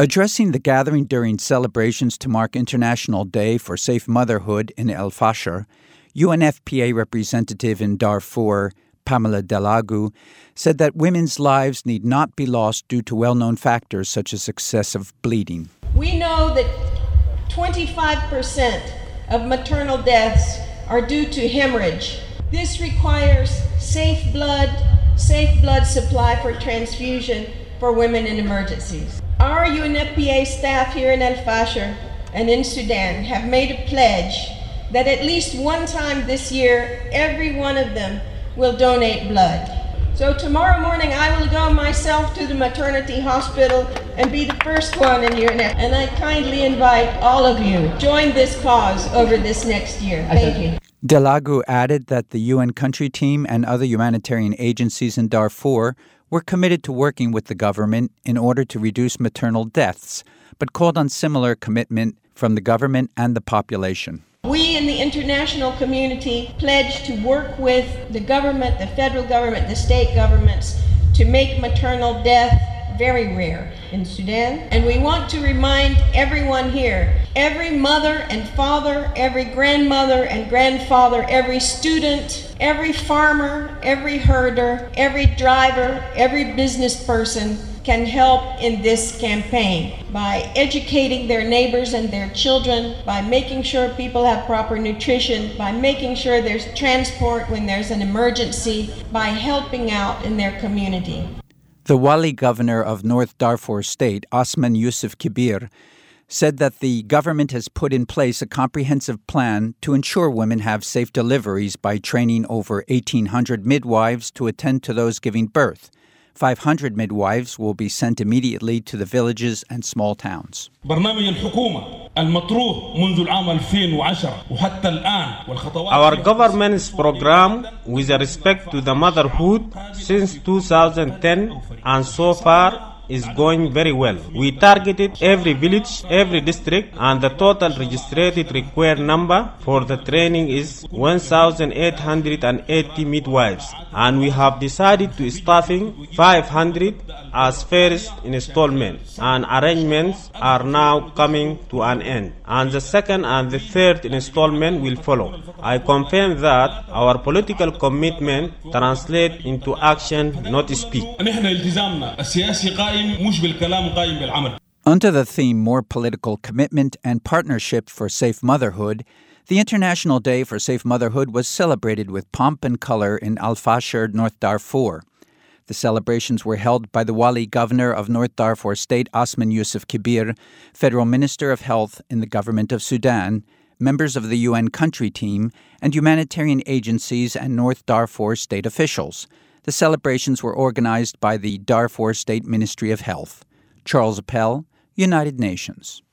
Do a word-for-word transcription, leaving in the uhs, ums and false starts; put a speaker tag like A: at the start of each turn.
A: Addressing the gathering during celebrations to mark International Day for Safe Motherhood in El Fasher, U N F P A representative in Darfur, Pamela Delagu, said that women's lives need not be lost due to well-known factors such as excessive bleeding.
B: We know that twenty-five percent of maternal deaths are due to hemorrhage. This requires safe blood, safe blood supply for transfusion for women in emergencies. Our U N F P A staff here in El Fasher and in Sudan have made a pledge that at least one time this year, every one of them will donate blood. So tomorrow morning I will go myself to the maternity hospital and be the first one in U N F. And I kindly invite all of you to join this cause over this next year. Thank you.
A: Delagu added that the U N country team and other humanitarian agencies in Darfur were committed to working with the government in order to reduce maternal deaths, but called on similar commitment from the government and the population.
B: We in the international community pledge to work with the government, the federal government, the state governments to make maternal death very rare in Sudan. And we want to remind everyone here, every mother and father, every grandmother and grandfather, every student, every farmer, every herder, every driver, every business person can help in this campaign by educating their neighbors and their children, by making sure people have proper nutrition, by making sure there's transport when there's an emergency, by helping out in their community.
A: The Wali governor of North Darfur State, Osman Yusuf Kibir, said that the government has put in place a comprehensive plan to ensure women have safe deliveries by training over eighteen hundred midwives to attend to those giving birth. five hundred midwives will be sent immediately to the villages and small towns.
C: Our government's program, with respect to the motherhood, since two thousand ten and so far, is going very well. We targeted every village, every district, and the total registered required number for the training is one thousand eight hundred eighty midwives, and we have decided to staffing five hundred as first installment, and arrangements are now coming to an end, and the second and the third installment will follow. I confirm that our political commitment translates into action, not speech.
A: Under the theme More Political Commitment and Partnership for Safe Motherhood, the International Day for Safe Motherhood was celebrated with pomp and color in Al Fasher, North Darfur. The celebrations were held by the Wali governor of North Darfur State, Osman Yusuf Kibir, Federal Minister of Health in the government of Sudan, members of the U N country team, and humanitarian agencies and North Darfur state officials. The celebrations were organized by the Darfur State Ministry of Health. Charles Appel, United Nations.